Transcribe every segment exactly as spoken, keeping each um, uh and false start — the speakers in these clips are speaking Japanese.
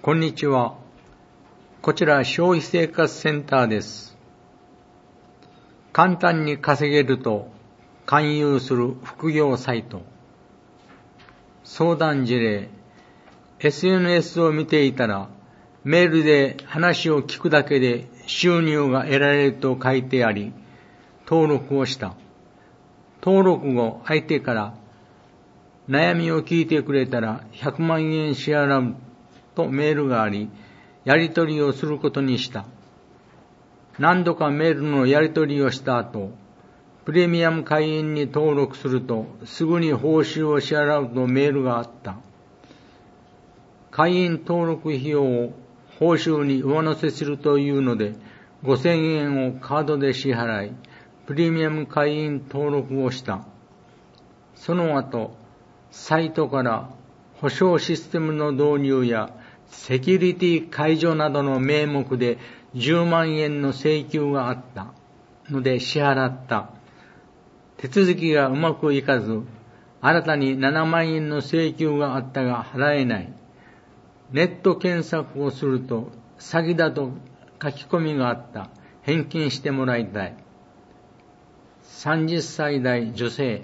こんにちは。こちら消費生活センターです。簡単に稼げると勧誘する副業サイト。相談事例。エスエヌエス を見ていたらメールで話を聞くだけで収入が得られると書いてあり、登録をした。登録後、相手から悩みを聞いてくれたらひゃくまんえん支払うとメールがあり、やり取りをすることにした。何度かメールのやり取りをした後、プレミアム会員に登録するとすぐに報酬を支払うとメールがあった。会員登録費用を報酬に上乗せするというのでごせんえんをカードで支払い、プレミアム会員登録をした。その後、サイトから保証システムの導入やセキュリティ解除などの名目でじゅうまんえんの請求があったので支払った。手続きがうまくいかず、新たにななまんえんの請求があったが払えない。ネット検索をすると詐欺だと書き込みがあった。返金してもらいたい。さんじゅっさい代女性。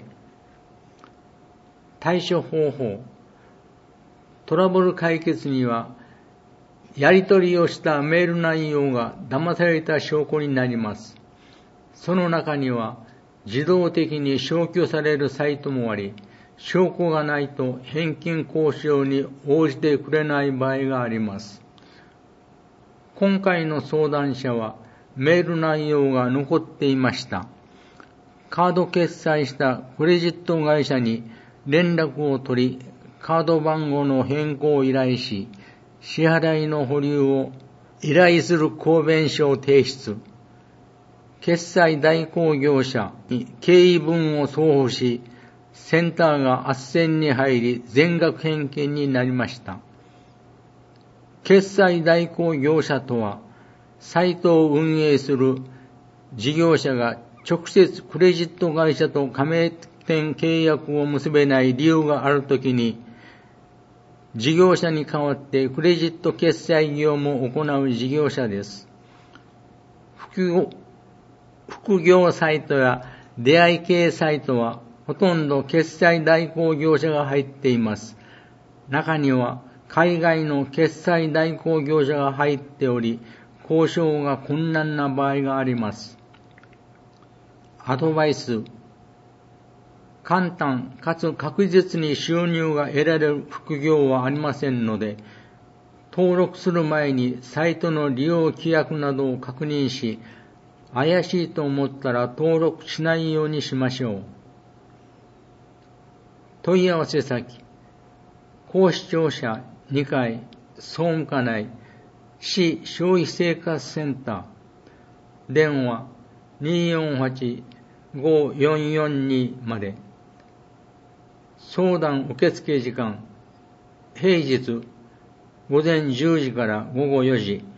対処方法。トラブル解決には、やり取りをしたメール内容が騙された証拠になります。その中には、自動的に消去されるサイトもあり、証拠がないと返金交渉に応じてくれない場合があります。今回の相談者は、メール内容が残っていました。カード決済したクレジット会社に連絡を取り、カード番号の変更を依頼し、支払いの保留を依頼する公弁書を提出。決済代行業者に経緯分を送付し、センターが斡旋に入り全額返金になりました。決済代行業者とは、サイトを運営する事業者が直接クレジット会社と加盟店契約を結べない理由があるときに、事業者に代わってクレジット決済業務を行う事業者です。副業、副業サイトや出会い系サイトはほとんど決済代行業者が入っています。中には海外の決済代行業者が入っており、交渉が困難な場合があります。アドバイス。簡単かつ確実に収入が得られる副業はありませんので、登録する前にサイトの利用規約などを確認し、怪しいと思ったら登録しないようにしましょう。問い合わせ先、高視聴者にかい、総務課内、市消費生活センター、電話 にーよんはち ごーよんよんに まで。相談受付時間、平日午前じゅうじから午後よじ。